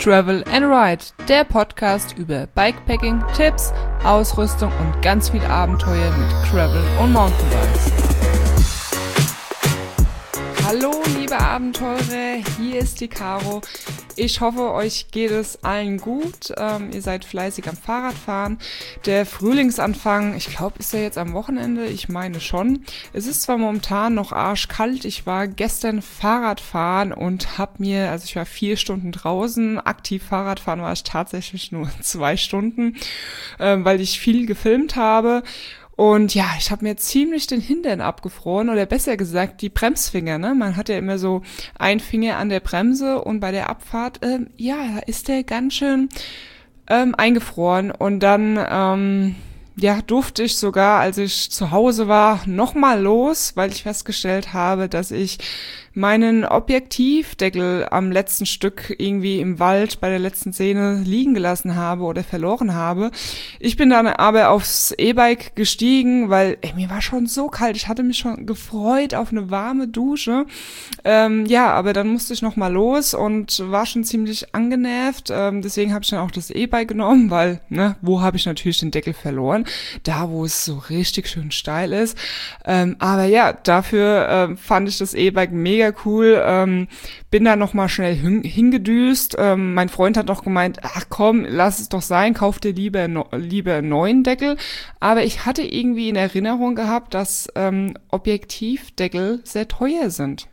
Travel and Ride, der Podcast über Bikepacking, Tipps, Ausrüstung und ganz viel Abenteuer mit Gravel und Mountainbikes. Hallo liebe Abenteurer, hier ist die Caro. Ich hoffe, euch geht es allen gut. Ihr seid fleißig am Fahrradfahren. Der Frühlingsanfang, ich glaube, ist ja jetzt am Wochenende. Ich meine schon. Es ist zwar momentan noch arschkalt. Ich war gestern Fahrradfahren und ich war 4 Stunden draußen. Aktiv Fahrradfahren war ich tatsächlich nur 2 Stunden, weil ich viel gefilmt habe. Und ja, ich habe mir ziemlich den Hintern abgefroren oder besser gesagt die Bremsfinger, ne? Man hat ja immer so einen Finger an der Bremse und bei der Abfahrt, da ist der ganz schön eingefroren. Und dann, durfte ich sogar, als ich zu Hause war, nochmal los, weil ich festgestellt habe, dass ich meinen Objektivdeckel am letzten Stück irgendwie im Wald bei der letzten Szene liegen gelassen habe oder verloren habe. Ich bin dann aber aufs E-Bike gestiegen, weil mir war schon so kalt. Ich hatte mich schon gefreut auf eine warme Dusche. Aber dann musste ich nochmal los und war schon ziemlich angenervt. Deswegen habe ich dann auch das E-Bike genommen, weil, wo habe ich natürlich den Deckel verloren? Da, wo es so richtig schön steil ist. Dafür fand ich das E-Bike mega cool, bin da nochmal schnell hingedüst. Mein Freund hat noch gemeint, ach komm, lass es doch sein, kauf dir lieber einen neuen Deckel. Aber ich hatte irgendwie in Erinnerung gehabt, dass Objektivdeckel sehr teuer sind.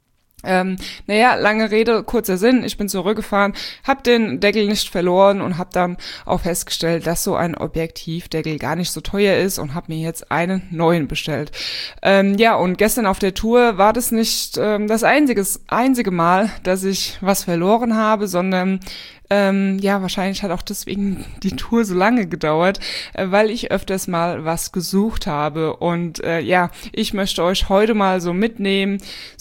Lange Rede, kurzer Sinn, ich bin zurückgefahren, habe den Deckel nicht verloren und habe dann auch festgestellt, dass so ein Objektivdeckel gar nicht so teuer ist und habe mir jetzt einen neuen bestellt. Und gestern auf der Tour war das nicht das einzige Mal, dass ich was verloren habe, sondern wahrscheinlich hat auch deswegen die Tour so lange gedauert, weil ich öfters mal was gesucht habe. Und ich möchte euch heute mal so mitnehmen,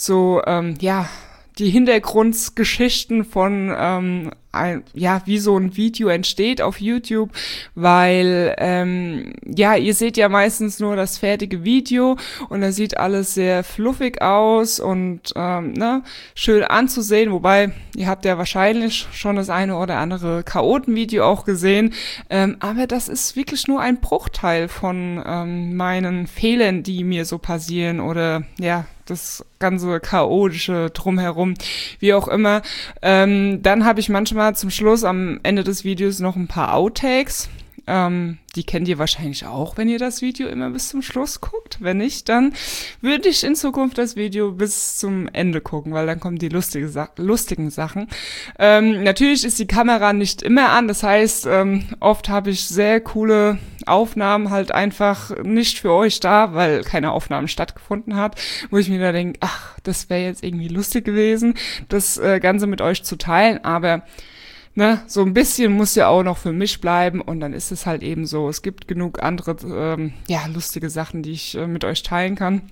die Hintergrundgeschichten von wie so ein Video entsteht auf YouTube, weil ihr seht ja meistens nur das fertige Video und da sieht alles sehr fluffig aus und schön anzusehen, wobei ihr habt ja wahrscheinlich schon das eine oder andere Chaoten-Video auch gesehen, aber das ist wirklich nur ein Bruchteil von meinen Fehlern, die mir so passieren oder das ganze chaotische Drumherum, wie auch immer. Dann habe ich manchmal zum Schluss am Ende des Videos noch ein paar Outtakes. Die kennt ihr wahrscheinlich auch, wenn ihr das Video immer bis zum Schluss guckt. Wenn nicht, dann würde ich in Zukunft das Video bis zum Ende gucken, weil dann kommen die lustigen Sachen. Natürlich ist die Kamera nicht immer an, das heißt, oft habe ich sehr coole Aufnahmen halt einfach nicht für euch da, weil keine Aufnahme stattgefunden hat, wo ich mir da denke, ach, das wäre jetzt irgendwie lustig gewesen, das Ganze mit euch zu teilen, aber so ein bisschen muss ja auch noch für mich bleiben und dann ist es halt eben so. Es gibt genug andere, lustige Sachen, die ich mit euch teilen kann.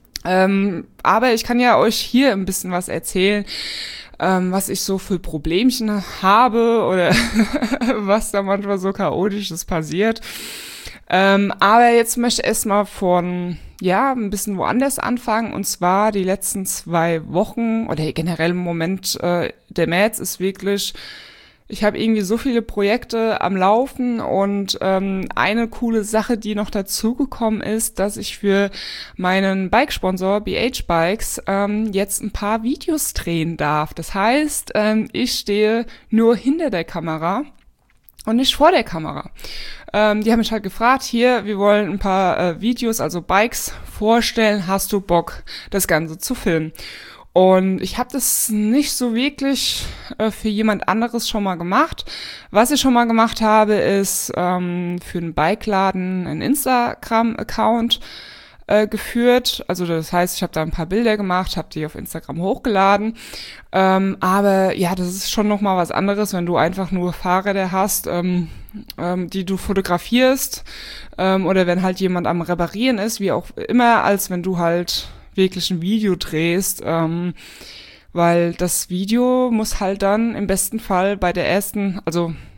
Aber ich kann ja euch hier ein bisschen was erzählen, was ich so für Problemchen habe oder was da manchmal so Chaotisches passiert. Aber jetzt möchte ich erstmal von ein bisschen woanders anfangen, und zwar die letzten 2 Wochen oder generell im Moment, der März ist wirklich... Ich habe irgendwie so viele Projekte am Laufen und eine coole Sache, die noch dazugekommen ist, dass ich für meinen Bikesponsor BH Bikes jetzt ein paar Videos drehen darf. Das heißt, ich stehe nur hinter der Kamera und nicht vor der Kamera. Die haben mich halt gefragt, hier, wir wollen ein paar Videos, also Bikes vorstellen, hast du Bock, das Ganze zu filmen? Und ich habe das nicht so wirklich für jemand anderes schon mal gemacht. Was ich schon mal gemacht habe, ist für einen Bikeladen einen Instagram-Account geführt. Also das heißt, ich habe da ein paar Bilder gemacht, habe die auf Instagram hochgeladen. Aber das ist schon noch mal was anderes, wenn du einfach nur Fahrräder hast, die du fotografierst oder wenn halt jemand am Reparieren ist, wie auch immer, als wenn du halt wirklich ein Video drehst, weil das Video muss halt dann im besten Fall bei der ersten, also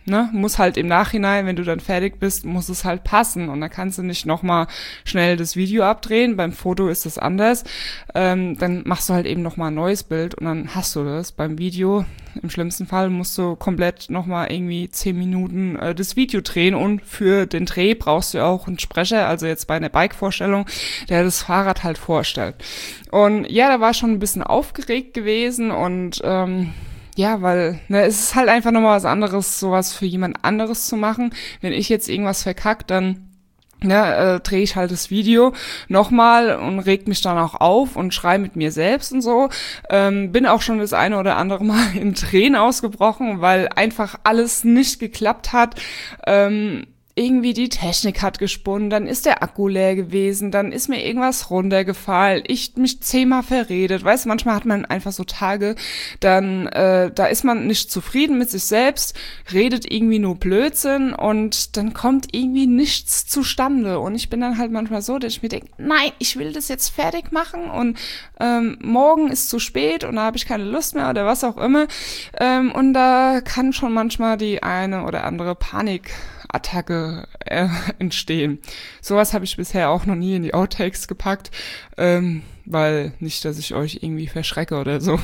ne, muss halt im Nachhinein, wenn du dann fertig bist, muss es halt passen und dann kannst du nicht nochmal schnell das Video abdrehen. Beim Foto ist das anders. Dann machst du halt eben nochmal ein neues Bild und dann hast du das. Beim Video, im schlimmsten Fall, musst du komplett nochmal irgendwie 10 Minuten das Video drehen und für den Dreh brauchst du auch einen Sprecher, also jetzt bei einer Bike-Vorstellung, der das Fahrrad halt vorstellt. Und ja, da war ich schon ein bisschen aufgeregt gewesen und ja, weil es ist halt einfach nochmal was anderes, sowas für jemand anderes zu machen. Wenn ich jetzt irgendwas verkackt, dann drehe ich halt das Video nochmal und reg mich dann auch auf und schrei mit mir selbst und so. Bin auch schon das eine oder andere Mal in Tränen ausgebrochen, weil einfach alles nicht geklappt hat. Irgendwie die Technik hat gesponnen, dann ist der Akku leer gewesen, dann ist mir irgendwas runtergefallen, ich mich 10-mal verredet. Weißt du, manchmal hat man einfach so Tage, dann da ist man nicht zufrieden mit sich selbst, redet irgendwie nur Blödsinn und dann kommt irgendwie nichts zustande. Und ich bin dann halt manchmal so, dass ich mir denke, nein, ich will das jetzt fertig machen und morgen ist zu spät und da habe ich keine Lust mehr oder was auch immer. Und da kann schon manchmal die eine oder andere Panikattacke entstehen. Sowas habe ich bisher auch noch nie in die Outtakes gepackt, weil nicht, dass ich euch irgendwie verschrecke oder so.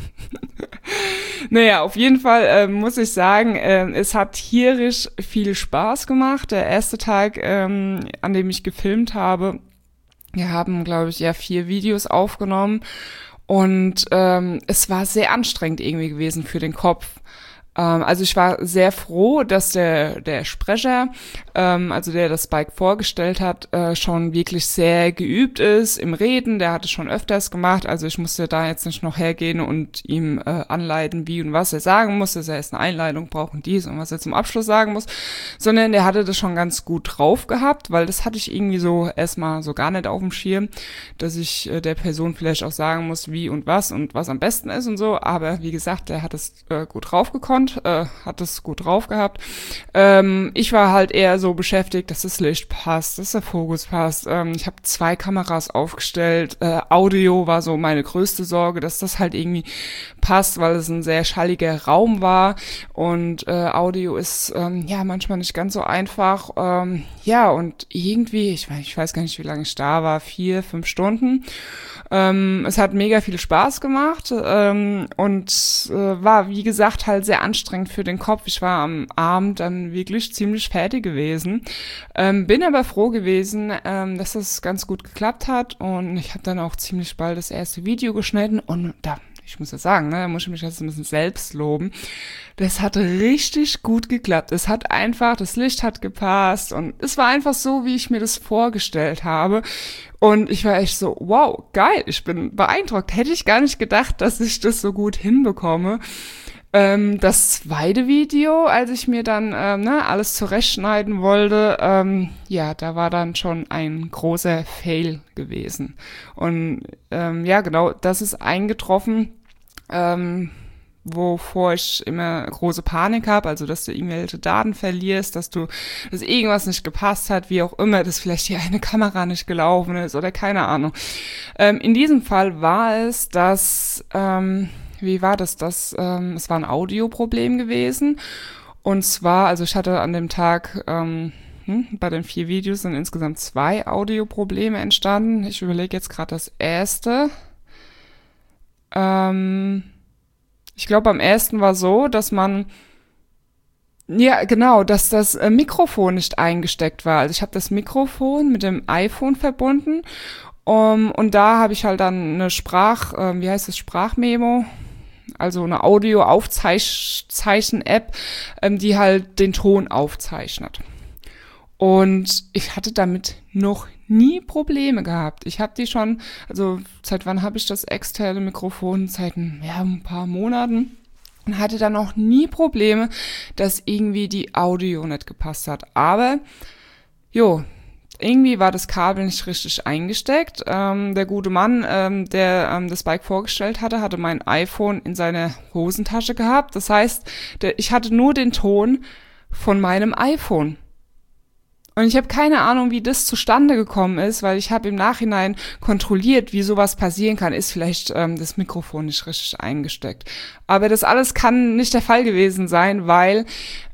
Naja, auf jeden Fall muss ich sagen, es hat tierisch viel Spaß gemacht. Der erste Tag, an dem ich gefilmt habe, wir haben, glaube ich, 4 Videos aufgenommen und es war sehr anstrengend irgendwie gewesen für den Kopf. Also ich war sehr froh, dass der Sprecher, also der das Bike vorgestellt hat, schon wirklich sehr geübt ist im Reden. Der hat es schon öfters gemacht. Also ich musste da jetzt nicht noch hergehen und ihm anleiten, wie und was er sagen muss, dass er jetzt eine Einleitung braucht und dies und was er zum Abschluss sagen muss, sondern der hatte das schon ganz gut drauf gehabt, weil das hatte ich irgendwie so erstmal so gar nicht auf dem Schirm, dass ich der Person vielleicht auch sagen muss, wie und was am besten ist und so. Aber wie gesagt, der hat es gut drauf gekonnt. Hat es gut drauf gehabt. Ich war halt eher so beschäftigt, dass das Licht passt, dass der Fokus passt. Ich habe 2 Kameras aufgestellt. Audio war so meine größte Sorge, dass das halt irgendwie passt, weil es ein sehr schalliger Raum war und Audio ist manchmal nicht ganz so einfach. Und irgendwie, ich weiß gar nicht, wie lange ich da war, 4, 5 Stunden. Es hat mega viel Spaß gemacht und war, wie gesagt, halt sehr anstrengend für den Kopf. Ich war am Abend dann wirklich ziemlich fertig gewesen. Bin aber froh gewesen, dass das ganz gut geklappt hat und ich habe dann auch ziemlich bald das erste Video geschnitten und ich muss ja sagen, da muss ich mich jetzt ein bisschen selbst loben. Das hat richtig gut geklappt. Es hat einfach, das Licht hat gepasst und es war einfach so, wie ich mir das vorgestellt habe. Und ich war echt so, wow, geil, ich bin beeindruckt. Hätte ich gar nicht gedacht, dass ich das so gut hinbekomme. Das zweite Video, als ich mir dann alles zurechtschneiden wollte, da war dann schon ein großer Fail gewesen. Und genau, das ist eingetroffen, wovor ich immer große Panik habe, also dass du irgendwelche Daten verlierst, dass irgendwas nicht gepasst hat, wie auch immer, dass vielleicht hier eine Kamera nicht gelaufen ist oder keine Ahnung. In diesem Fall war es, dass wie war das? Es war ein Audioproblem gewesen. Und zwar, also ich hatte an dem Tag, bei den 4 Videos sind insgesamt 2 Audioprobleme entstanden. Ich überlege jetzt gerade das erste. Ich glaube, am ersten war so, dass dass das Mikrofon nicht eingesteckt war. Also ich habe das Mikrofon mit dem iPhone verbunden. Und da habe ich halt dann eine Sprachmemo, also eine Audio-Aufzeichen-App, die halt den Ton aufzeichnet. Und ich hatte damit noch nie Probleme gehabt. Ich habe die schon, also seit wann habe ich das externe Mikrofon? Seit ein paar Monaten. Und hatte da noch nie Probleme, dass irgendwie die Audio nicht gepasst hat. Aber, irgendwie war das Kabel nicht richtig eingesteckt. Der gute Mann, der das Bike vorgestellt hatte mein iPhone in seiner Hosentasche gehabt. Das heißt, ich hatte nur den Ton von meinem iPhone. Und ich habe keine Ahnung, wie das zustande gekommen ist, weil ich habe im Nachhinein kontrolliert, wie sowas passieren kann. Ist vielleicht das Mikrofon nicht richtig eingesteckt. Aber das alles kann nicht der Fall gewesen sein, weil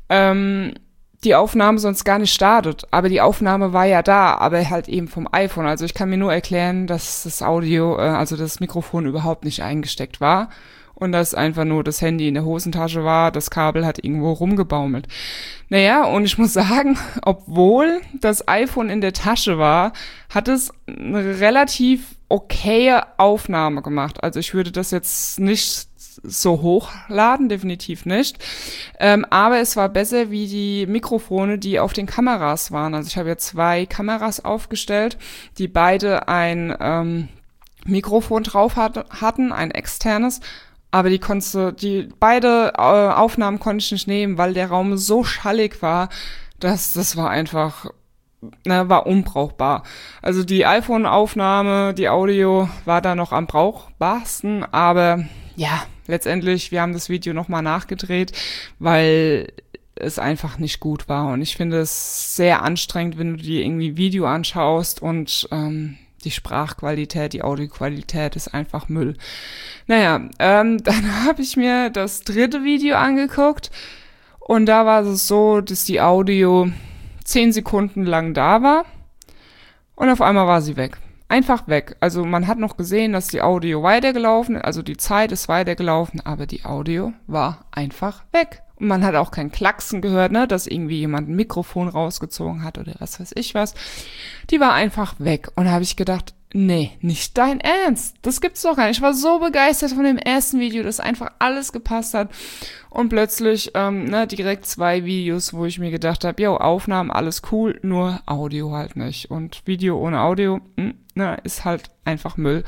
die Aufnahme sonst gar nicht startet. Aber die Aufnahme war ja da, aber halt eben vom iPhone. Also ich kann mir nur erklären, dass das Audio, also das Mikrofon überhaupt nicht eingesteckt war und dass einfach nur das Handy in der Hosentasche war, das Kabel hat irgendwo rumgebaumelt. Naja, und ich muss sagen, obwohl das iPhone in der Tasche war, hat es eine relativ okaye Aufnahme gemacht. Also ich würde das jetzt nicht so hochladen, definitiv nicht. Aber es war besser wie die Mikrofone, die auf den Kameras waren. Also ich habe ja 2 Kameras aufgestellt, die beide ein Mikrofon drauf hatten, ein externes. Aber die beide Aufnahmen konnte ich nicht nehmen, weil der Raum so schallig war, dass das war einfach, war unbrauchbar. Also die iPhone-Aufnahme, die Audio war da noch am brauchbarsten, aber ja, letztendlich, wir haben das Video nochmal nachgedreht, weil es einfach nicht gut war. Und ich finde es sehr anstrengend, wenn du dir irgendwie Video anschaust und die Sprachqualität, die Audioqualität ist einfach Müll. Naja, dann habe ich mir das 3. Video angeguckt und da war es so, dass die Audio 10 Sekunden lang da war und auf einmal war sie weg. Einfach weg. Also man hat noch gesehen, dass die Audio weitergelaufen ist, also die Zeit ist weitergelaufen, aber die Audio war einfach weg. Und man hat auch kein Klacksen gehört, ne, dass irgendwie jemand ein Mikrofon rausgezogen hat oder was weiß ich was. Die war einfach weg. Und da habe ich gedacht, nee, nicht dein Ernst. Das gibt's doch gar nicht. Ich war so begeistert von dem ersten Video, dass einfach alles gepasst hat. Und plötzlich, direkt 2 Videos, wo ich mir gedacht habe, jo, Aufnahmen, alles cool, nur Audio halt nicht. Und Video ohne Audio, ist halt einfach Müll.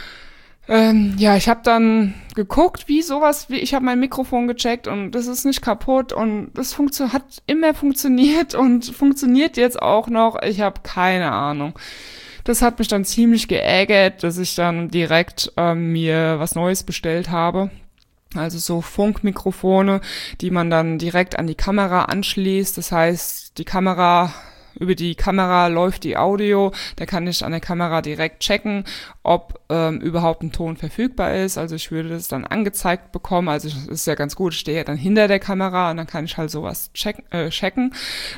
Ich habe dann geguckt, ich habe mein Mikrofon gecheckt und das ist nicht kaputt und das hat immer funktioniert und funktioniert jetzt auch noch. Ich habe keine Ahnung. Das hat mich dann ziemlich geärgert, dass ich dann direkt mir was Neues bestellt habe. Also so Funkmikrofone, die man dann direkt an die Kamera anschließt. Das heißt, über die Kamera läuft die Audio, da kann ich an der Kamera direkt checken, ob überhaupt ein Ton verfügbar ist. Also ich würde das dann angezeigt bekommen, also das ist ja ganz gut, ich stehe ja dann hinter der Kamera und dann kann ich halt sowas checken.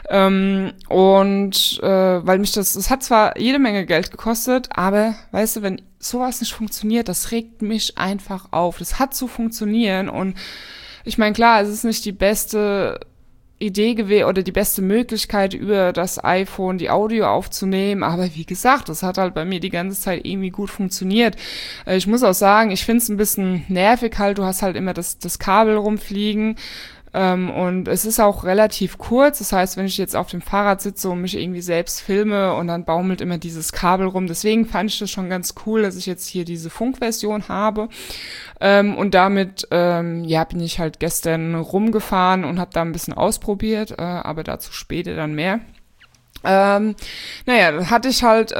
Weil mich das hat zwar jede Menge Geld gekostet, aber weißt du, wenn sowas nicht funktioniert, das regt mich einfach auf. Das hat zu funktionieren und ich meine, klar, es ist nicht die beste Idee gewesen oder die beste Möglichkeit, über das iPhone die Audio aufzunehmen. Aber wie gesagt, das hat halt bei mir die ganze Zeit irgendwie gut funktioniert. Ich muss auch sagen, ich finde es ein bisschen nervig halt. Du hast halt immer das Kabel rumfliegen. Und es ist auch relativ kurz. Das heißt, wenn ich jetzt auf dem Fahrrad sitze und mich irgendwie selbst filme und dann baumelt immer dieses Kabel rum. Deswegen fand ich das schon ganz cool, dass ich jetzt hier diese Funkversion habe. Und damit, bin ich halt gestern rumgefahren und habe da ein bisschen ausprobiert, aber dazu später dann mehr. Da hatte ich halt,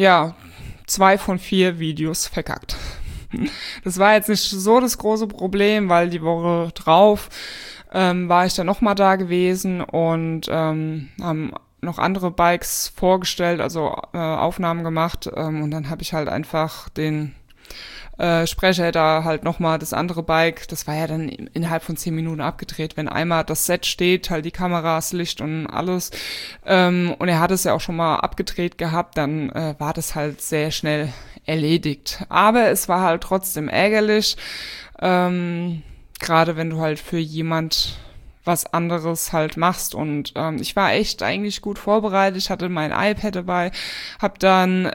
2 von 4 Videos verkackt. Das war jetzt nicht so das große Problem, weil die Woche drauf war ich dann nochmal da gewesen und haben noch andere Bikes vorgestellt, also Aufnahmen gemacht und dann habe ich halt einfach den Sprecher da halt nochmal das andere Bike, das war ja dann innerhalb von 10 Minuten abgedreht, wenn einmal das Set steht, halt die Kameras, Licht und alles und er hat es ja auch schon mal abgedreht gehabt, dann war das halt sehr schnell erledigt. Aber es war halt trotzdem ärgerlich, gerade wenn du halt für jemand was anderes halt machst und ich war echt eigentlich gut vorbereitet, ich hatte mein iPad dabei, habe dann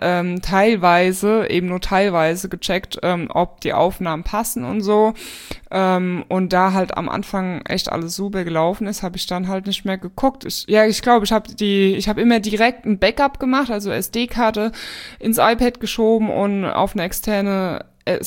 nur teilweise gecheckt, ob die Aufnahmen passen und so und da halt am Anfang echt alles super gelaufen ist, habe ich dann halt nicht mehr geguckt. Ich glaube, ich habe immer direkt ein Backup gemacht, also SD-Karte ins iPad geschoben und auf eine externe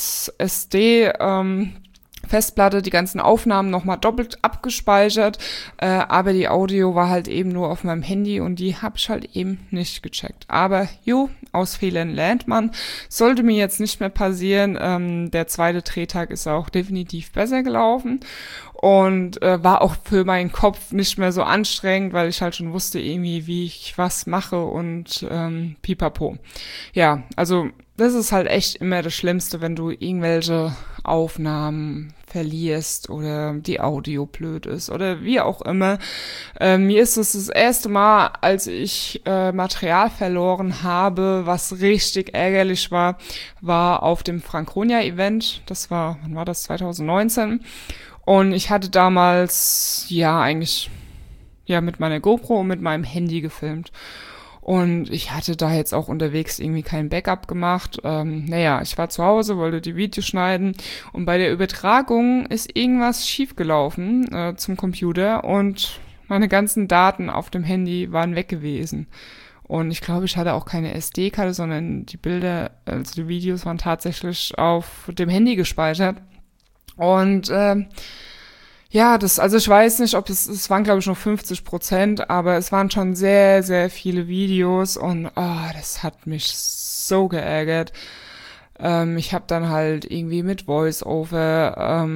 SD Festplatte die ganzen Aufnahmen nochmal doppelt abgespeichert, aber die Audio war halt eben nur auf meinem Handy und die habe ich halt eben nicht gecheckt. Aber aus Fehlern lernt man. Sollte mir jetzt nicht mehr passieren. Der 2. Drehtag ist auch definitiv besser gelaufen und war auch für meinen Kopf nicht mehr so anstrengend, weil ich halt schon wusste irgendwie, wie ich was mache und pipapo. Ja, also das ist halt echt immer das Schlimmste, wenn du irgendwelche Aufnahmen verlierst oder die Audio blöd ist oder wie auch immer. Mir ist es das erste Mal, als ich Material verloren habe, was richtig ärgerlich war auf dem Franconia-Event. Wann war das? 2019. Und ich hatte damals, mit meiner GoPro und mit meinem Handy gefilmt. Und ich hatte da jetzt auch unterwegs irgendwie kein Backup gemacht. Ich war zu Hause, wollte die Videos schneiden und bei der Übertragung ist irgendwas schiefgelaufen zum Computer und meine ganzen Daten auf dem Handy waren weg gewesen. Und ich glaube, ich hatte auch keine SD-Karte, sondern die Bilder, also die Videos waren tatsächlich auf dem Handy gespeichert. Und ich weiß nicht, es waren glaube ich nur 50%, aber es waren schon sehr, sehr viele Videos und das hat mich so geärgert. Ich habe dann halt irgendwie mit Voice-Over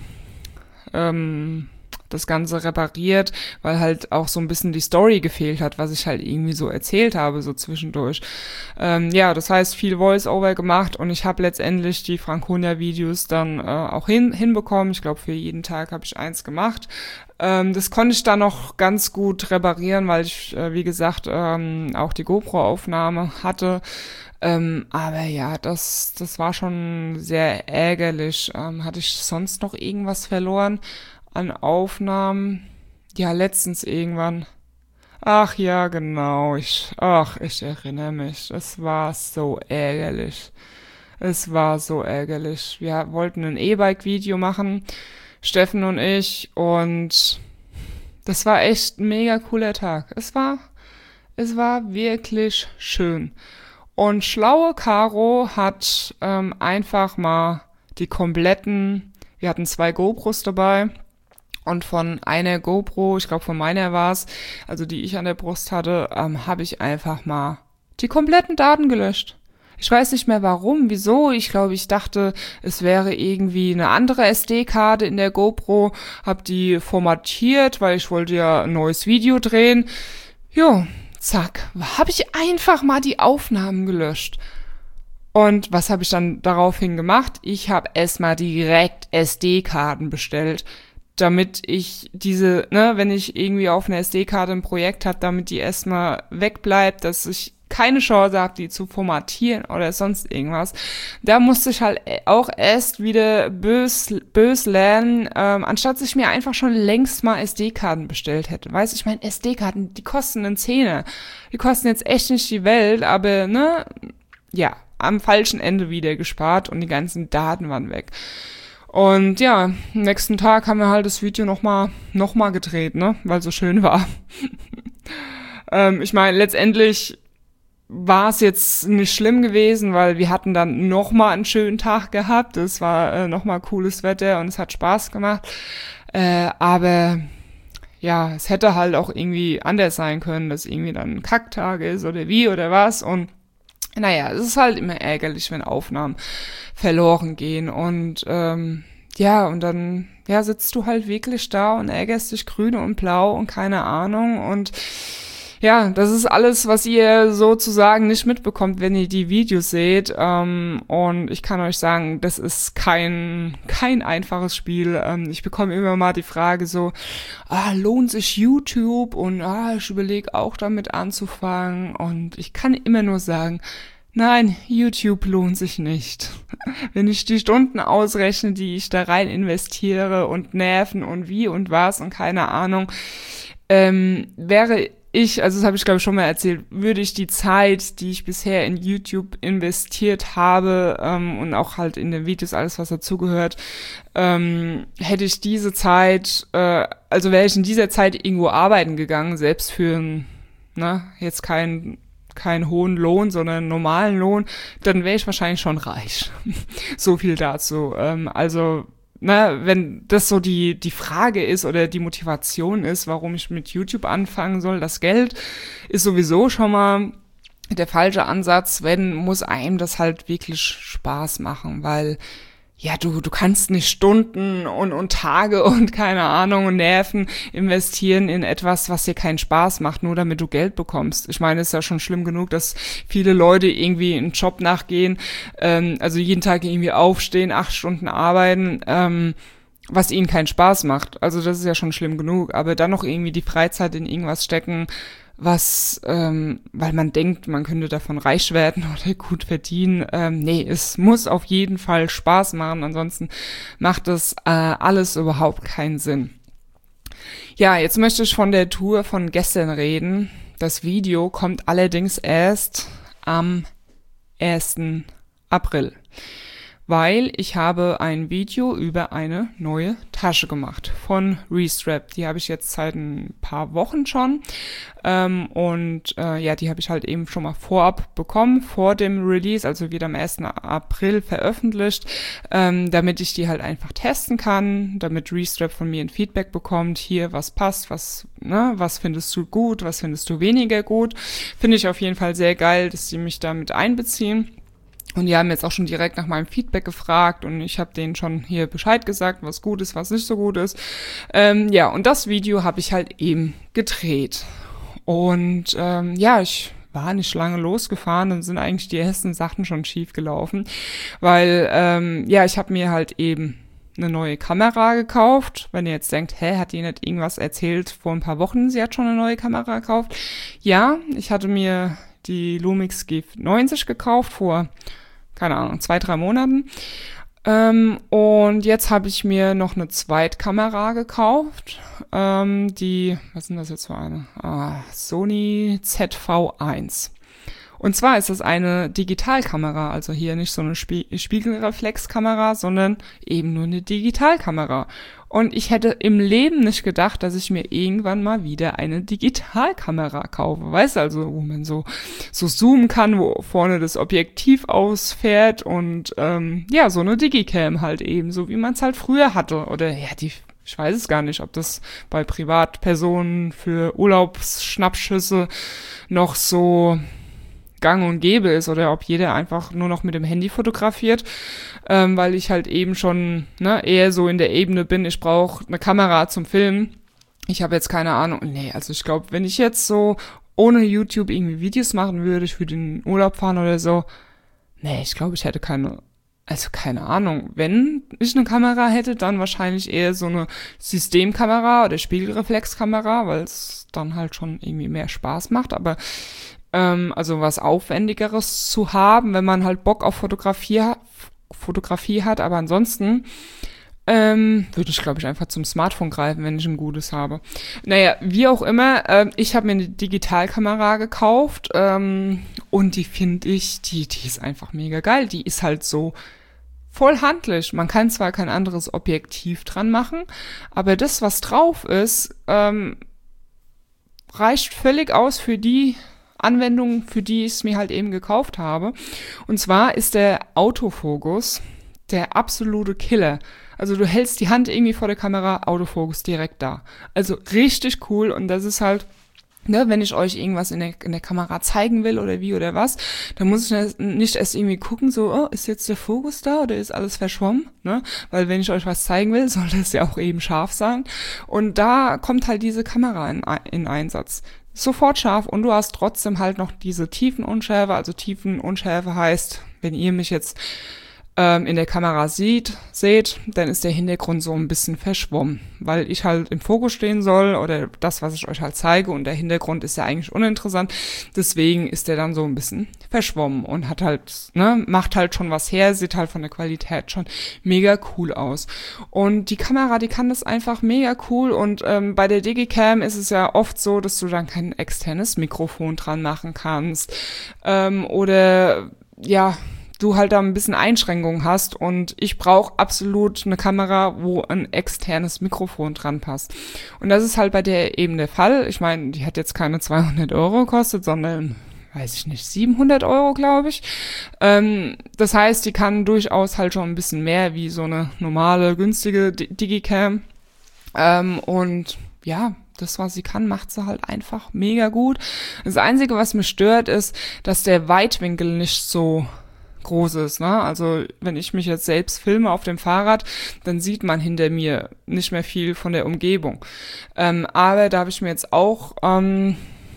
das Ganze repariert, weil halt auch so ein bisschen die Story gefehlt hat, was ich halt irgendwie so erzählt habe, so zwischendurch. Das heißt, viel Voice-Over gemacht und ich habe letztendlich die Franconia-Videos dann auch hinbekommen. Ich glaube, für jeden Tag habe ich eins gemacht. Das konnte ich dann noch ganz gut reparieren, weil ich, wie gesagt, auch die GoPro-Aufnahme hatte. Aber ja, das war schon sehr ärgerlich. Hatte ich sonst noch irgendwas verloren an Aufnahmen? Ja, letztens irgendwann. Ach ja, genau. Ich erinnere mich. Es war so ärgerlich. Es war so ärgerlich. Wir wollten ein E-Bike-Video machen, Steffen und ich, und das war echt ein mega cooler Tag. Es war wirklich schön. Und schlaue Caro hat einfach mal wir hatten 2 GoPros dabei. Und von einer GoPro, ich glaube von meiner war's, also die ich an der Brust hatte, habe ich einfach mal die kompletten Daten gelöscht. Ich weiß nicht mehr warum, wieso. Ich glaube, ich dachte, es wäre irgendwie eine andere SD-Karte in der GoPro, habe die formatiert, weil ich wollte ja ein neues Video drehen. Jo, zack, habe ich einfach mal die Aufnahmen gelöscht. Und was habe ich dann daraufhin gemacht? Ich habe erstmal direkt SD-Karten bestellt, damit ich wenn ich irgendwie auf einer SD-Karte ein Projekt habe, damit die erstmal wegbleibt, dass ich keine Chance habe, die zu formatieren oder sonst irgendwas. Da musste ich halt auch erst wieder bös lernen, anstatt ich mir einfach schon längst mal SD-Karten bestellt hätte. Weißt du, ich meine, SD-Karten, die kosten einen Zehner. Die kosten jetzt echt nicht die Welt, aber am falschen Ende wieder gespart und die ganzen Daten waren weg. Und ja, am nächsten Tag haben wir halt das Video noch mal gedreht, ne, weil so schön war. Ich meine, letztendlich war es jetzt nicht schlimm gewesen, weil wir hatten dann noch mal einen schönen Tag gehabt. Es war noch mal cooles Wetter und es hat Spaß gemacht. Aber ja, es hätte halt auch irgendwie anders sein können, dass irgendwie dann ein Kacktag ist oder wie oder was. Und naja, es ist halt immer ärgerlich, wenn Aufnahmen verloren gehen. Und und dann sitzt du halt wirklich da und ärgerst dich grün und blau und keine Ahnung. Und ja, das ist alles, was ihr sozusagen nicht mitbekommt, wenn ihr die Videos seht. Und ich kann euch sagen, das ist kein einfaches Spiel. Ich bekomme immer mal die Frage so, lohnt sich YouTube? Und ich überlege auch damit anzufangen. Und ich kann immer nur sagen, nein, YouTube lohnt sich nicht. Wenn ich die Stunden ausrechne, die ich da rein investiere und Nerven und wie und was und keine Ahnung, also das habe ich glaube ich schon mal erzählt, würde ich die Zeit, die ich bisher in YouTube investiert habe und auch halt in den Videos alles, was dazugehört, hätte ich diese Zeit, wäre ich in dieser Zeit irgendwo arbeiten gegangen, selbst für jetzt keinen hohen Lohn, sondern einen normalen Lohn, dann wäre ich wahrscheinlich schon reich. So viel dazu. Wenn das so die Frage ist oder die Motivation ist, warum ich mit YouTube anfangen soll, das Geld ist sowieso schon mal der falsche Ansatz. Muss einem das halt wirklich Spaß machen, weil ja, du kannst nicht Stunden und Tage und keine Ahnung und Nerven investieren in etwas, was dir keinen Spaß macht, nur damit du Geld bekommst. Ich meine, es ist ja schon schlimm genug, dass viele Leute irgendwie einen Job nachgehen, also jeden Tag irgendwie aufstehen, 8 Stunden arbeiten, was ihnen keinen Spaß macht. Also das ist ja schon schlimm genug, aber dann noch irgendwie die Freizeit in irgendwas stecken, was, weil man denkt, man könnte davon reich werden oder gut verdienen. Nee, es muss auf jeden Fall Spaß machen, ansonsten macht das alles überhaupt keinen Sinn. Ja, jetzt möchte ich von der Tour von gestern reden. Das Video kommt allerdings erst am 1. April, weil ich habe ein Video über eine neue Tasche gemacht von Restrap. Die habe ich jetzt seit ein paar Wochen schon ja, die habe ich halt eben schon mal vorab bekommen, vor dem Release, also wieder am 1. April veröffentlicht, damit ich die halt einfach testen kann, damit Restrap von mir ein Feedback bekommt, hier, was passt, was findest du gut, was findest du weniger gut. Finde ich auf jeden Fall sehr geil, dass sie mich damit einbeziehen. Und die haben jetzt auch schon direkt nach meinem Feedback gefragt und ich habe denen schon hier Bescheid gesagt, was gut ist, was nicht so gut ist. Ja, und das Video habe ich halt eben gedreht. Und ja, ich war nicht lange losgefahren, dann sind eigentlich die ersten Sachen schon schief gelaufen, weil ja, ich habe mir halt eben eine neue Kamera gekauft. Wenn ihr jetzt denkt, hat die nicht irgendwas erzählt vor ein paar Wochen, sie hat schon eine neue Kamera gekauft. Ja, ich hatte mir die Lumix G90 gekauft vor, keine Ahnung, 2-3 Monaten. Und jetzt habe ich mir noch eine Zweitkamera gekauft. Was sind das jetzt für eine? Sony ZV-1. Und zwar ist das eine Digitalkamera, also hier nicht so eine Spiegelreflexkamera, sondern eben nur eine Digitalkamera. Und ich hätte im Leben nicht gedacht, dass ich mir irgendwann mal wieder eine Digitalkamera kaufe. Weißt du, also wo man so zoomen kann, wo vorne das Objektiv ausfährt und ja, so eine Digicam halt eben, so wie man es halt früher hatte. Oder ja, ich weiß es gar nicht, ob das bei Privatpersonen für Urlaubsschnappschüsse noch so gang und gäbe ist oder ob jeder einfach nur noch mit dem Handy fotografiert, weil ich halt eben schon eher so in der Ebene bin, ich brauche eine Kamera zum Filmen. Ich habe jetzt keine Ahnung, nee, also ich glaube, wenn ich jetzt so ohne YouTube irgendwie Videos machen würde, ich würde in den Urlaub fahren oder so, nee, ich glaube, ich hätte keine Ahnung, wenn ich eine Kamera hätte, dann wahrscheinlich eher so eine Systemkamera oder Spiegelreflexkamera, weil es dann halt schon irgendwie mehr Spaß macht, aber also was Aufwendigeres zu haben, wenn man halt Bock auf Fotografie hat, aber ansonsten würde ich, glaube ich, einfach zum Smartphone greifen, wenn ich ein gutes habe. Naja, wie auch immer, ich habe mir eine Digitalkamera gekauft und die finde ich, die ist einfach mega geil. Die ist halt so voll handlich. Man kann zwar kein anderes Objektiv dran machen, aber das, was drauf ist, reicht völlig aus für die Anwendung, für die ich es mir halt eben gekauft habe. Und zwar ist der Autofokus der absolute Killer. Also du hältst die Hand irgendwie vor der Kamera, Autofokus direkt da. Also richtig cool und das ist halt, wenn ich euch irgendwas in der Kamera zeigen will oder wie oder was, dann muss ich nicht erst irgendwie gucken, so, oh, ist jetzt der Fokus da oder ist alles verschwommen, Weil wenn ich euch was zeigen will, soll das ja auch eben scharf sein. Und da kommt halt diese Kamera in Einsatz. Sofort scharf und du hast trotzdem halt noch diese Tiefenunschärfe. Also Tiefenunschärfe heißt, wenn ihr mich jetzt in der Kamera seht, dann ist der Hintergrund so ein bisschen verschwommen, weil ich halt im Fokus stehen soll oder das, was ich euch halt zeige und der Hintergrund ist ja eigentlich uninteressant, deswegen ist der dann so ein bisschen verschwommen und hat halt, macht halt schon was her, sieht halt von der Qualität schon mega cool aus. Und die Kamera, die kann das einfach mega cool und bei der Digicam ist es ja oft so, dass du dann kein externes Mikrofon dran machen kannst oder ja, du halt da ein bisschen Einschränkungen hast und ich brauche absolut eine Kamera, wo ein externes Mikrofon dran passt. Und das ist halt bei der eben der Fall. Ich meine, die hat jetzt keine 200 Euro gekostet, sondern, weiß ich nicht, 700 Euro, glaube ich. Das heißt, die kann durchaus halt schon ein bisschen mehr wie so eine normale, günstige Digicam. Und ja, das, was sie kann, macht sie halt einfach mega gut. Das Einzige, was mich stört, ist, dass der Weitwinkel nicht so groß ist, Also wenn ich mich jetzt selbst filme auf dem Fahrrad, dann sieht man hinter mir nicht mehr viel von der Umgebung. Aber da habe ich mir jetzt auch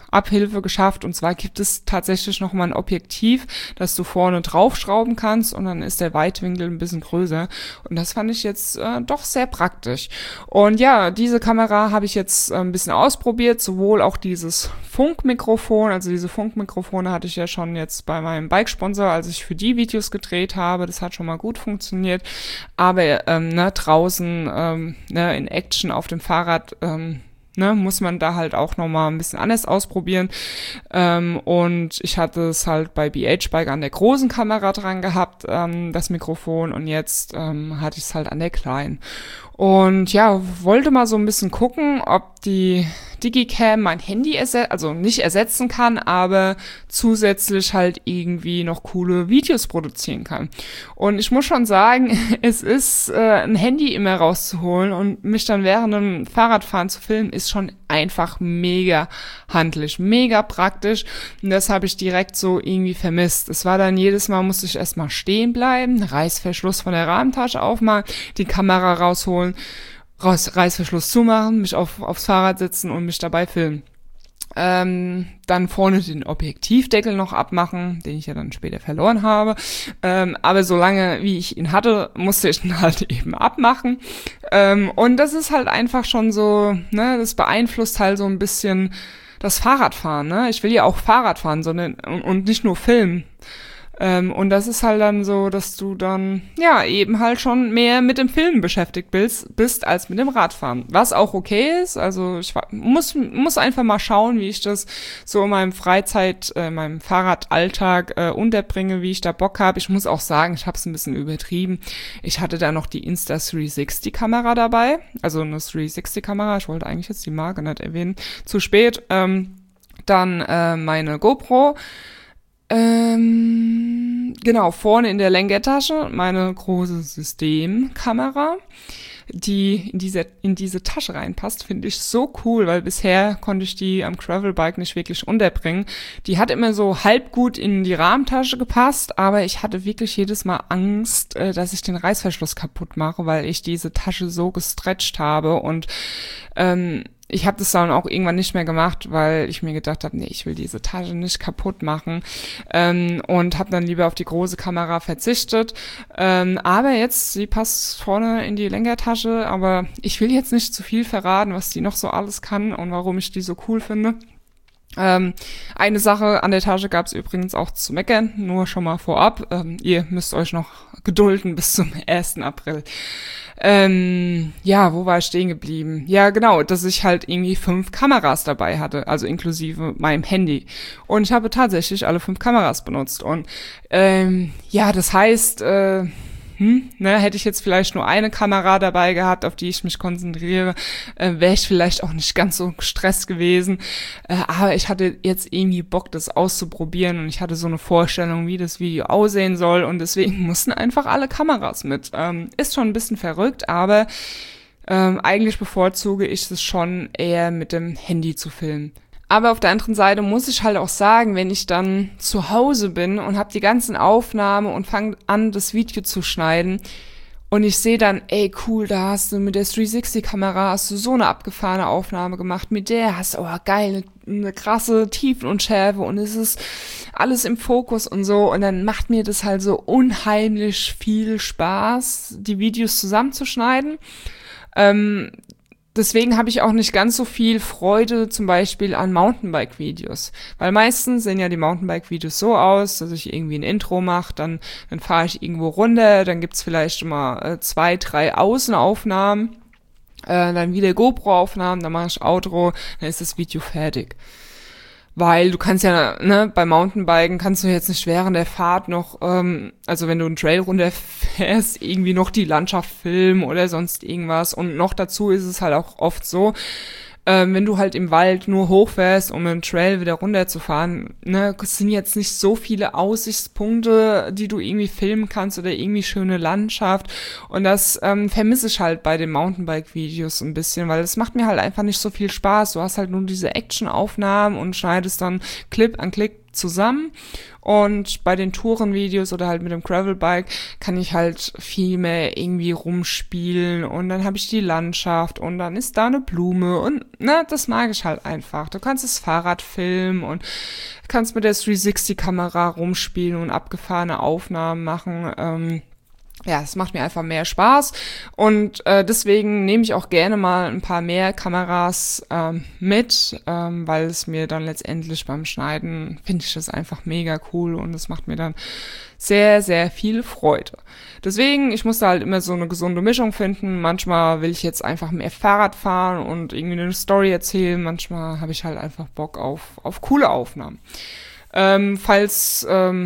Abhilfe geschafft. Und zwar gibt es tatsächlich nochmal ein Objektiv, das du vorne draufschrauben kannst und dann ist der Weitwinkel ein bisschen größer. Und das fand ich jetzt doch sehr praktisch. Und ja, diese Kamera habe ich jetzt ein bisschen ausprobiert, sowohl auch dieses Funkmikrofon, also diese Funkmikrofone hatte ich ja schon jetzt bei meinem Bike-Sponsor, als ich für die Videos gedreht habe. Das hat schon mal gut funktioniert. Aber draußen in Action auf dem Fahrrad muss man da halt auch nochmal ein bisschen anders ausprobieren. Und ich hatte es halt bei BH Bike an der großen Kamera dran gehabt, das Mikrofon, und jetzt hatte ich es halt an der kleinen. Und ja, wollte mal so ein bisschen gucken, ob die Digicam mein Handy nicht ersetzen kann, aber zusätzlich halt irgendwie noch coole Videos produzieren kann. Und ich muss schon sagen, es ist ein Handy immer rauszuholen und mich dann während dem Fahrradfahren zu filmen, ist schon einfach mega handlich, mega praktisch. Und das habe ich direkt so irgendwie vermisst. Es war dann jedes Mal, musste ich erstmal stehen bleiben, Reißverschluss von der Rahmentasche aufmachen, die Kamera rausholen, Reißverschluss zumachen, mich aufs Fahrrad setzen und mich dabei filmen. Dann vorne den Objektivdeckel noch abmachen, den ich ja dann später verloren habe. Aber solange wie ich ihn hatte, musste ich ihn halt eben abmachen. Und das ist halt einfach schon so, das beeinflusst halt so ein bisschen das Fahrradfahren. Ne? Ich will ja auch Fahrrad fahren, und nicht nur filmen. Und das ist halt dann so, dass du dann, ja, eben halt schon mehr mit dem Filmen beschäftigt bist als mit dem Radfahren. Was auch okay ist, also ich muss einfach mal schauen, wie ich das so in meinem meinem Fahrradalltag unterbringe, wie ich da Bock habe. Ich muss auch sagen, ich habe es ein bisschen übertrieben. Ich hatte da noch die Insta360-Kamera dabei, also eine 360-Kamera, ich wollte eigentlich jetzt die Marke nicht erwähnen, zu spät. Dann meine GoPro, genau, vorne in der Lenkertasche meine große Systemkamera, die in diese Tasche reinpasst, finde ich so cool, weil bisher konnte ich die am Gravelbike nicht wirklich unterbringen. Die hat immer so halb gut in die Rahmentasche gepasst, aber ich hatte wirklich jedes Mal Angst, dass ich den Reißverschluss kaputt mache, weil ich diese Tasche so gestretcht habe, und ich habe das dann auch irgendwann nicht mehr gemacht, weil ich mir gedacht habe, nee, ich will diese Tasche nicht kaputt machen, und habe dann lieber auf die große Kamera verzichtet. Aber jetzt, sie passt vorne in die Lenkertasche, aber ich will jetzt nicht zu viel verraten, was die noch so alles kann und warum ich die so cool finde. Eine Sache an der Tasche gab es übrigens auch zu meckern, nur schon mal vorab. Ihr müsst euch noch gedulden bis zum 1. April. Ja, wo war ich stehen geblieben? Ja, genau, dass ich halt irgendwie 5 Kameras dabei hatte, also inklusive meinem Handy. Und ich habe tatsächlich alle 5 Kameras benutzt. Und ja, das heißt, hätte ich jetzt vielleicht nur eine Kamera dabei gehabt, auf die ich mich konzentriere, wäre ich vielleicht auch nicht ganz so gestresst gewesen. Aber ich hatte jetzt irgendwie Bock, das auszuprobieren, und ich hatte so eine Vorstellung, wie das Video aussehen soll, und deswegen mussten einfach alle Kameras mit. Ist schon ein bisschen verrückt, aber eigentlich bevorzuge ich es schon eher mit dem Handy zu filmen. Aber auf der anderen Seite muss ich halt auch sagen, wenn ich dann zu Hause bin und habe die ganzen Aufnahmen und fange an, das Video zu schneiden, und ich sehe dann, ey, cool, da hast du mit der 360-Kamera hast du so eine abgefahrene Aufnahme gemacht, mit der hast du, geil, eine krasse Tiefenunschärfe, und es ist alles im Fokus und so, und dann macht mir das halt so unheimlich viel Spaß, die Videos zusammenzuschneiden. Deswegen habe ich auch nicht ganz so viel Freude zum Beispiel an Mountainbike-Videos. Weil meistens sehen ja die Mountainbike-Videos so aus, dass ich irgendwie ein Intro mache, dann fahre ich irgendwo runter, dann gibt's vielleicht immer 2, 3 Außenaufnahmen, dann wieder GoPro-Aufnahmen, dann mache ich Outro, dann ist das Video fertig. Weil du kannst ja, beim Mountainbiken kannst du jetzt nicht während der Fahrt noch, also wenn du einen Trail runterfährst, irgendwie noch die Landschaft filmen oder sonst irgendwas. Und noch dazu ist es halt auch oft so, wenn du halt im Wald nur hochfährst, um einen Trail wieder runterzufahren, es sind jetzt nicht so viele Aussichtspunkte, die du irgendwie filmen kannst oder irgendwie schöne Landschaft. Und das vermisse ich halt bei den Mountainbike-Videos ein bisschen, weil es macht mir halt einfach nicht so viel Spaß. Du hast halt nur diese Action-Aufnahmen und schneidest dann Clip an Clip zusammen. Und bei den Tourenvideos oder halt mit dem Gravelbike kann ich halt viel mehr irgendwie rumspielen und dann habe ich die Landschaft und dann ist da eine Blume und das mag ich halt einfach. Du kannst das Fahrrad filmen und kannst mit der 360-Kamera rumspielen und abgefahrene Aufnahmen machen. Ja, es macht mir einfach mehr Spaß und deswegen nehme ich auch gerne mal ein paar mehr Kameras mit, weil es mir dann letztendlich beim Schneiden, finde ich das einfach mega cool und es macht mir dann sehr, sehr viel Freude. Deswegen, ich muss da halt immer so eine gesunde Mischung finden. Manchmal will ich jetzt einfach mehr Fahrrad fahren und irgendwie eine Story erzählen. Manchmal habe ich halt einfach Bock auf coole Aufnahmen. Falls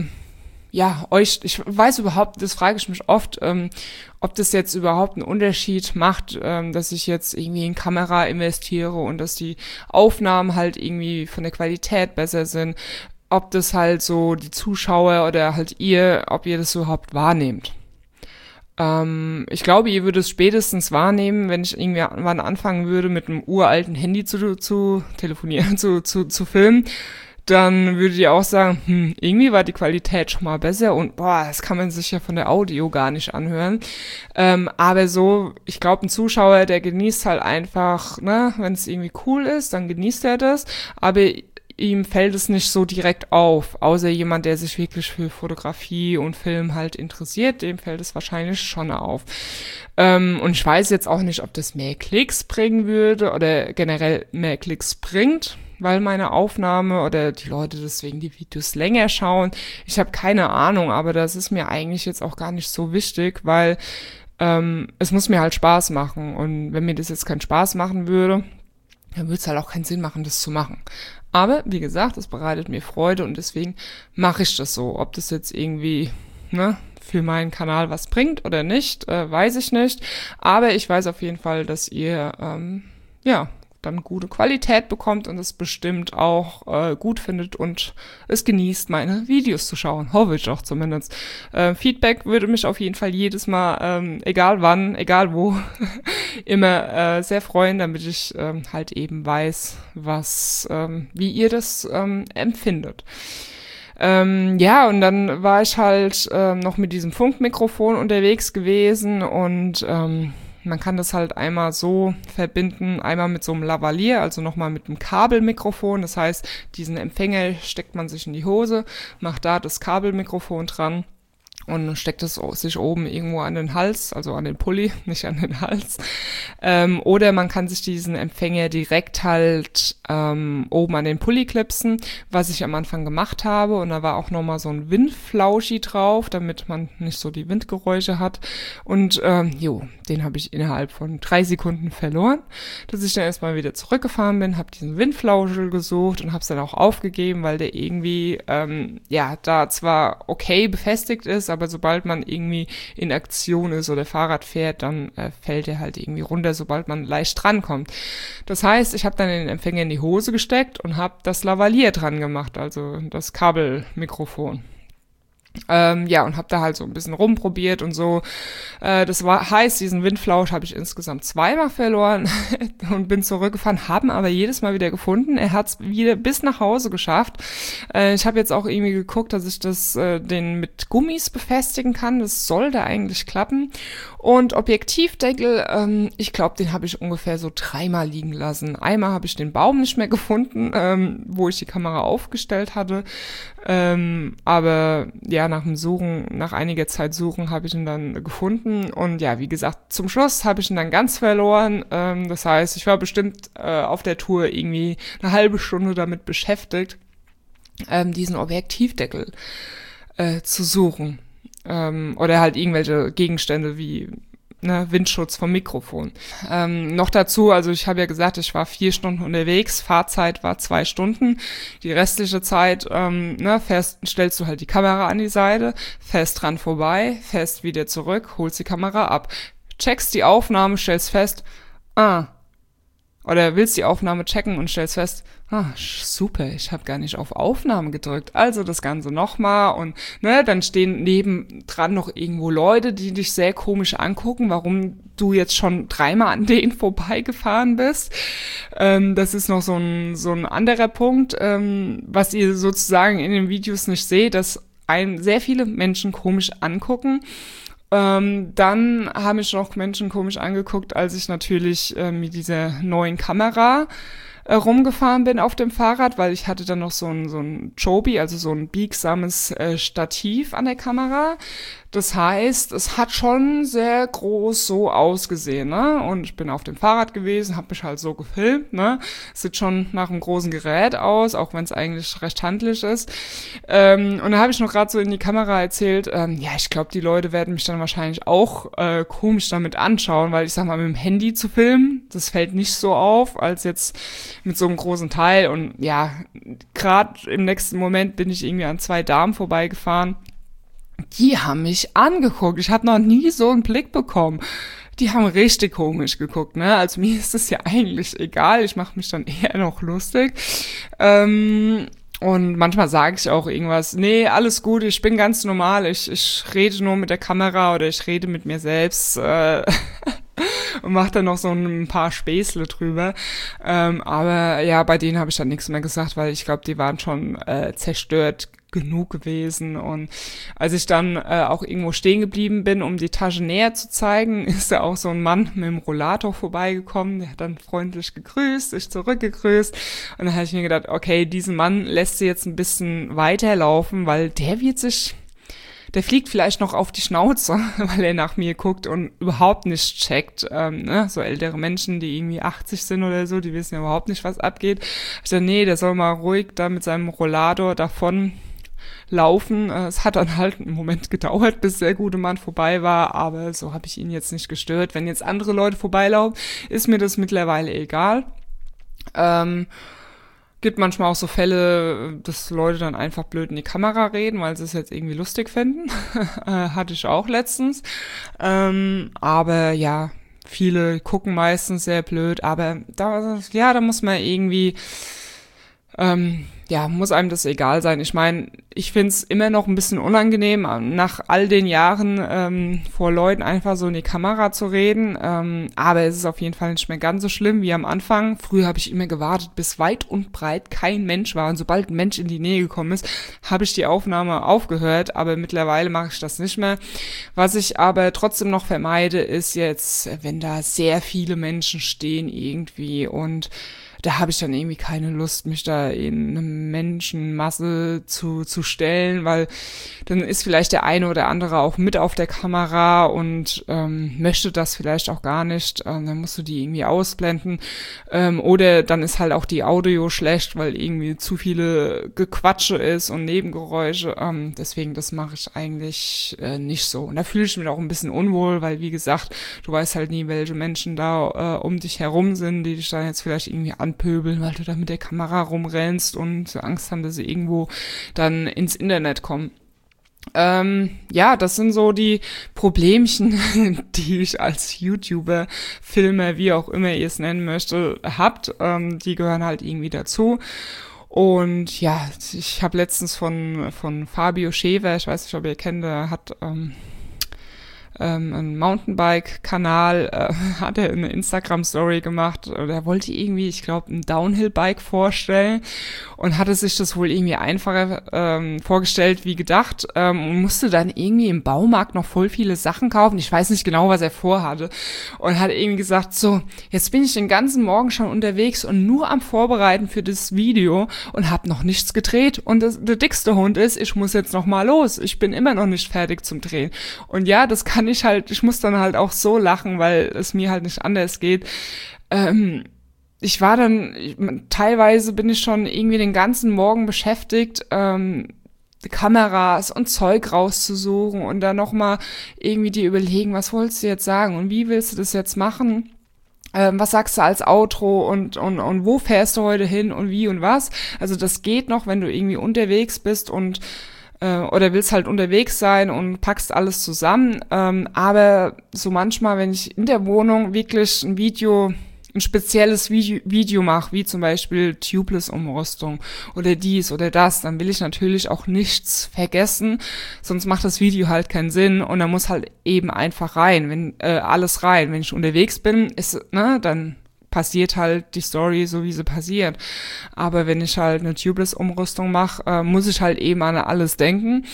ich weiß überhaupt, das frage ich mich oft, ob das jetzt überhaupt einen Unterschied macht, dass ich jetzt irgendwie in Kamera investiere und dass die Aufnahmen halt irgendwie von der Qualität besser sind, ob das halt so die Zuschauer oder halt ob ihr das überhaupt wahrnehmt. Ich glaube, ihr würdet es spätestens wahrnehmen, wenn ich irgendwann anfangen würde, mit einem uralten Handy zu telefonieren, zu filmen. Dann würdet ihr auch sagen, irgendwie war die Qualität schon mal besser und das kann man sich ja von der Audio gar nicht anhören. Aber so, ich glaube, ein Zuschauer, der genießt halt einfach, wenn es irgendwie cool ist, dann genießt er das, aber ihm fällt es nicht so direkt auf, außer jemand, der sich wirklich für Fotografie und Film halt interessiert, dem fällt es wahrscheinlich schon auf. Und ich weiß jetzt auch nicht, ob das mehr Klicks bringen würde oder generell mehr Klicks bringt, weil meine Aufnahme oder die Leute deswegen die Videos länger schauen. Ich habe keine Ahnung, aber das ist mir eigentlich jetzt auch gar nicht so wichtig, weil es muss mir halt Spaß machen. Und wenn mir das jetzt keinen Spaß machen würde, dann würde es halt auch keinen Sinn machen, das zu machen. Aber, wie gesagt, es bereitet mir Freude und deswegen mache ich das so. Ob das jetzt irgendwie für meinen Kanal was bringt oder nicht, weiß ich nicht. Aber ich weiß auf jeden Fall, dass ihr dann gute Qualität bekommt und es bestimmt auch gut findet und es genießt, meine Videos zu schauen. Hoffe ich doch zumindest. Feedback würde mich auf jeden Fall jedes Mal, egal wann, egal wo, immer sehr freuen, damit ich halt eben weiß, wie ihr das empfindet. Und dann war ich halt noch mit diesem Funkmikrofon unterwegs gewesen und man kann das halt einmal so verbinden, einmal mit so einem Lavalier, also nochmal mit einem Kabelmikrofon. Das heißt, diesen Empfänger steckt man sich in die Hose, macht da das Kabelmikrofon dran und steckt es sich oben irgendwo an den Hals, also an den Pulli, nicht an den Hals. Oder man kann sich diesen Empfänger direkt halt oben an den Pulli klipsen, was ich am Anfang gemacht habe. Und da war auch nochmal so ein Windflauschi drauf, damit man nicht so die Windgeräusche hat. Und den habe ich innerhalb von 3 Sekunden verloren, dass ich dann erstmal wieder zurückgefahren bin, habe diesen Windflauschel gesucht und habe es dann auch aufgegeben, weil der irgendwie da zwar okay befestigt ist, aber sobald man irgendwie in Aktion ist oder Fahrrad fährt, dann fällt er halt irgendwie runter, sobald man leicht drankommt. Das heißt, ich habe dann den Empfänger in die Hose gesteckt und habe das Lavalier dran gemacht, also das Kabelmikrofon. Und habe da halt so ein bisschen rumprobiert und so. Das heißt, diesen Windflausch habe ich insgesamt 2-mal verloren und bin zurückgefahren, haben aber jedes Mal wieder gefunden. Er hat es wieder bis nach Hause geschafft. Ich habe jetzt auch irgendwie geguckt, dass ich den mit Gummis befestigen kann. Das sollte eigentlich klappen. Und Objektivdeckel, ich glaube, den habe ich ungefähr so 3-mal liegen lassen. Einmal habe ich den Baum nicht mehr gefunden, wo ich die Kamera aufgestellt hatte. Aber ja, nach einiger Zeit Suchen habe ich ihn dann gefunden und ja, wie gesagt, zum Schluss habe ich ihn dann ganz verloren. Das heißt, ich war bestimmt auf der Tour irgendwie eine halbe Stunde damit beschäftigt, diesen Objektivdeckel zu suchen. Oder halt irgendwelche Gegenstände wie Windschutz vom Mikrofon. Noch dazu, also ich habe ja gesagt, ich war 4 Stunden unterwegs, Fahrzeit war 2 Stunden. Die restliche Zeit stellst du halt die Kamera an die Seite, fährst dran vorbei, fährst wieder zurück, holst die Kamera ab, checkst die Aufnahme, stellst fest, oder willst die Aufnahme checken und stellst fest, super, ich habe gar nicht auf Aufnahme gedrückt. Also das Ganze nochmal und ne, dann stehen nebendran noch irgendwo Leute, die dich sehr komisch angucken, warum du jetzt schon 3-mal an denen vorbeigefahren bist. Das ist noch so ein anderer Punkt, was ihr sozusagen in den Videos nicht seht, dass einen sehr viele Menschen komisch angucken. Dann haben mich noch Menschen komisch angeguckt, als ich natürlich mit dieser neuen Kamera rumgefahren bin auf dem Fahrrad, weil ich hatte dann noch so ein Joby, also so ein biegsames Stativ an der Kamera. Das heißt, es hat schon sehr groß so ausgesehen, ne? Und ich bin auf dem Fahrrad gewesen, habe mich halt so gefilmt, ne? Sieht schon nach einem großen Gerät aus, auch wenn es eigentlich recht handlich ist. Und da habe ich noch gerade so in die Kamera erzählt, ja, ich glaube, die Leute werden mich dann wahrscheinlich auch komisch damit anschauen, weil ich sag mal, mit dem Handy zu filmen, das fällt nicht so auf, als jetzt mit so einem großen Teil. Und ja, gerade im nächsten Moment bin ich irgendwie an 2 Damen vorbeigefahren. Die haben mich angeguckt. Ich habe noch nie so einen Blick bekommen. Die haben richtig komisch geguckt, ne? Also mir ist es ja eigentlich egal. Ich mache mich dann eher noch lustig. Und manchmal sage ich auch irgendwas, nee, alles gut, ich bin ganz normal. Ich rede nur mit der Kamera oder ich rede mit mir selbst. Und mache dann noch so ein paar Späßle drüber. Aber ja, bei denen habe ich dann nichts mehr gesagt, weil ich glaube, die waren schon zerstört genug gewesen. Und als ich dann auch irgendwo stehen geblieben bin, um die Tasche näher zu zeigen, ist da auch so ein Mann mit dem Rollator vorbeigekommen. Der hat dann freundlich gegrüßt, ich zurückgegrüßt. Und dann habe ich mir gedacht, okay, diesen Mann lässt sie jetzt ein bisschen weiterlaufen, weil der fliegt vielleicht noch auf die Schnauze, weil er nach mir guckt und überhaupt nicht checkt. Ne? So ältere Menschen, die irgendwie 80 sind oder so, die wissen ja überhaupt nicht, was abgeht. Ich dachte, nee, der soll mal ruhig da mit seinem Rollator davon laufen. Es hat dann halt einen Moment gedauert, bis der gute Mann vorbei war, aber so habe ich ihn jetzt nicht gestört. Wenn jetzt andere Leute vorbeilaufen, ist mir das mittlerweile egal. Gibt manchmal auch so Fälle, dass Leute dann einfach blöd in die Kamera reden, weil sie es jetzt irgendwie lustig finden. Hatte ich auch letztens. Aber ja, viele gucken meistens sehr blöd, aber da muss man irgendwie, muss einem das egal sein. Ich meine, ich find's immer noch ein bisschen unangenehm, nach all den Jahren vor Leuten einfach so in die Kamera zu reden. Aber es ist auf jeden Fall nicht mehr ganz so schlimm wie am Anfang. Früher habe ich immer gewartet, bis weit und breit kein Mensch war. Und sobald ein Mensch in die Nähe gekommen ist, habe ich die Aufnahme aufgehört. Aber mittlerweile mache ich das nicht mehr. Was ich aber trotzdem noch vermeide, ist jetzt, wenn da sehr viele Menschen stehen irgendwie und da habe ich dann irgendwie keine Lust, mich da in eine Menschenmasse zu stellen, weil dann ist vielleicht der eine oder andere auch mit auf der Kamera und möchte das vielleicht auch gar nicht. Dann musst du die irgendwie ausblenden. Oder dann ist halt auch die Audio schlecht, weil irgendwie zu viele Gequatsche ist und Nebengeräusche. Deswegen, das mache ich eigentlich nicht so. Und da fühle ich mich auch ein bisschen unwohl, weil wie gesagt, du weißt halt nie, welche Menschen da um dich herum sind, die dich dann jetzt vielleicht irgendwie anpöbeln, weil du da mit der Kamera rumrennst und Angst haben, dass sie irgendwo dann ins Internet kommen. Das sind so die Problemchen, die ich als YouTuber, Filmer, wie auch immer ihr es nennen möchte, habt. Die gehören halt irgendwie dazu. Und ja, ich habe letztens von Fabio Schewer, ich weiß nicht, ob ihr kennt, der hat einen Mountainbike-Kanal, hat er eine Instagram-Story gemacht. Er wollte irgendwie, ich glaube, ein Downhill-Bike vorstellen und hatte sich das wohl irgendwie einfacher vorgestellt wie gedacht und musste dann irgendwie im Baumarkt noch voll viele Sachen kaufen. Ich weiß nicht genau, was er vorhatte. Und hat irgendwie gesagt, so, jetzt bin ich den ganzen Morgen schon unterwegs und nur am Vorbereiten für das Video und habe noch nichts gedreht. Und der dickste Hund ist, ich muss jetzt noch mal los. Ich bin immer noch nicht fertig zum Drehen. Und ja, das kann ich muss dann halt auch so lachen, weil es mir halt nicht anders geht. Teilweise bin ich schon irgendwie den ganzen Morgen beschäftigt, Kameras und Zeug rauszusuchen und dann nochmal irgendwie dir überlegen, was wolltest du jetzt sagen und wie willst du das jetzt machen? Was sagst du als Outro und wo fährst du heute hin und wie und was? Also das geht noch, wenn du irgendwie unterwegs bist und oder willst halt unterwegs sein und packst alles zusammen. Aber so manchmal, wenn ich in der Wohnung wirklich ein Video ein spezielles Video mache, wie zum Beispiel Tubeless-Umrüstung oder dies oder das, dann will ich natürlich auch nichts vergessen, sonst macht das Video halt keinen Sinn und dann muss halt eben einfach alles rein. Wenn ich unterwegs bin, dann passiert halt die Story so, wie sie passiert. Aber wenn ich halt eine Tubeless-Umrüstung mache, muss ich halt eben an alles denken.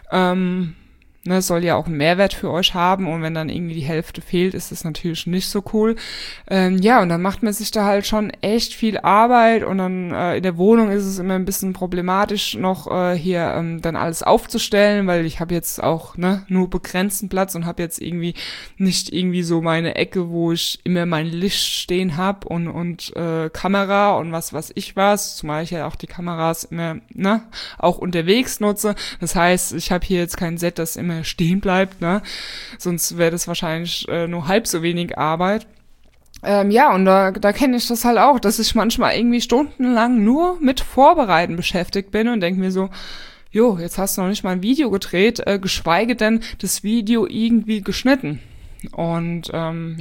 Es soll ja auch einen Mehrwert für euch haben und wenn dann irgendwie die Hälfte fehlt, ist das natürlich nicht so cool. Und dann macht man sich da halt schon echt viel Arbeit und dann in der Wohnung ist es immer ein bisschen problematisch, noch dann alles aufzustellen, weil ich habe jetzt auch nur begrenzten Platz und habe jetzt nicht irgendwie meine Ecke, wo ich immer mein Licht stehen habe und Kamera und was ich was, zumal ich ja auch die Kameras immer auch unterwegs nutze. Das heißt, ich habe hier jetzt kein Set, das immer stehen bleibt, sonst wäre das wahrscheinlich nur halb so wenig Arbeit. Und da kenne ich das halt auch, dass ich manchmal irgendwie stundenlang nur mit Vorbereiten beschäftigt bin und denke mir so, jetzt hast du noch nicht mal ein Video gedreht, geschweige denn das Video irgendwie geschnitten. Und dann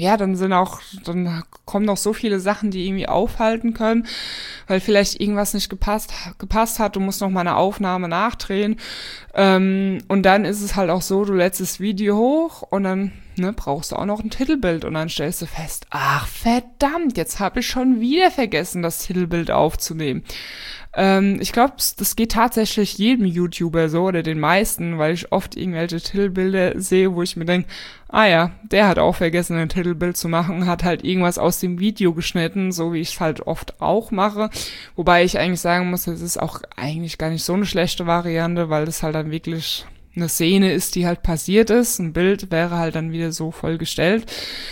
kommen noch so viele Sachen, die irgendwie aufhalten können, weil vielleicht irgendwas nicht gepasst hat, du musst noch mal eine Aufnahme nachdrehen. Und dann ist es halt auch so, du lädst das Video hoch und dann brauchst du auch noch ein Titelbild und dann stellst du fest, ach verdammt, jetzt habe ich schon wieder vergessen, das Titelbild aufzunehmen. Ich glaube, das geht tatsächlich jedem YouTuber so oder den meisten, weil ich oft irgendwelche Titelbilder sehe, wo ich mir denke, der hat auch vergessen, ein Titelbild zu machen, hat halt irgendwas aus dem Video geschnitten, so wie ich es halt oft auch mache. Wobei ich eigentlich sagen muss, das ist auch eigentlich gar nicht so eine schlechte Variante, weil das halt dann wirklich eine Szene ist, die halt passiert ist. Ein Bild wäre halt dann wieder so vollgestellt.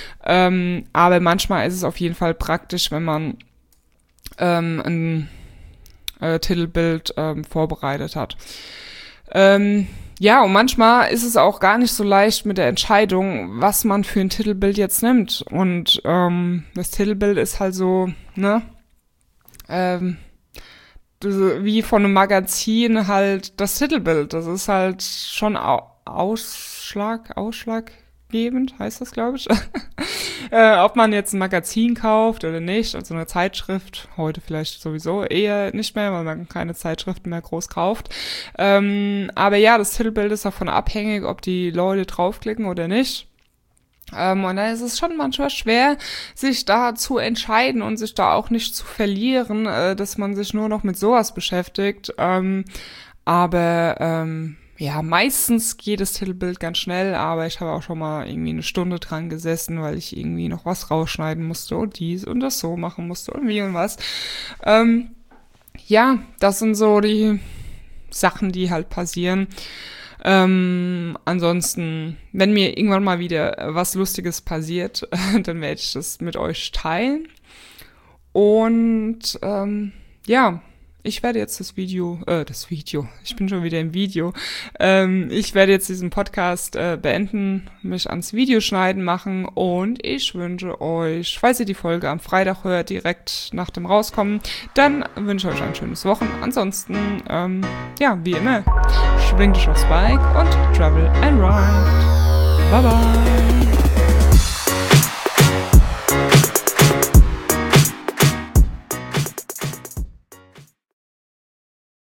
Aber manchmal ist es auf jeden Fall praktisch, wenn man ein Titelbild vorbereitet hat. Und manchmal ist es auch gar nicht so leicht mit der Entscheidung, was man für ein Titelbild jetzt nimmt. Und das Titelbild ist halt so, wie von einem Magazin halt das Titelbild. Das ist halt schon ausschlaggebend, heißt das, glaube ich. Ob man jetzt ein Magazin kauft oder nicht, also eine Zeitschrift, heute vielleicht sowieso eher nicht mehr, weil man keine Zeitschriften mehr groß kauft. Aber ja, das Titelbild ist davon abhängig, ob die Leute draufklicken oder nicht. Und dann ist es schon manchmal schwer, sich da zu entscheiden und sich da auch nicht zu verlieren, dass man sich nur noch mit sowas beschäftigt. Meistens geht das Titelbild ganz schnell, aber ich habe auch schon mal irgendwie eine Stunde dran gesessen, weil ich irgendwie noch was rausschneiden musste und dies und das so machen musste und wie und was. Das sind so die Sachen, die halt passieren. Ansonsten, wenn mir irgendwann mal wieder was Lustiges passiert, dann werde ich das mit euch teilen. Und ich werde jetzt ich bin schon wieder im Video. Ich werde jetzt diesen Podcast beenden, mich ans Videoschneiden machen und ich wünsche euch, falls ihr die Folge am Freitag hört, direkt nach dem Rauskommen, dann wünsche ich euch ein schönes Wochenende. Ansonsten, wie immer, schwingt euch aufs Bike und travel and ride. Bye bye!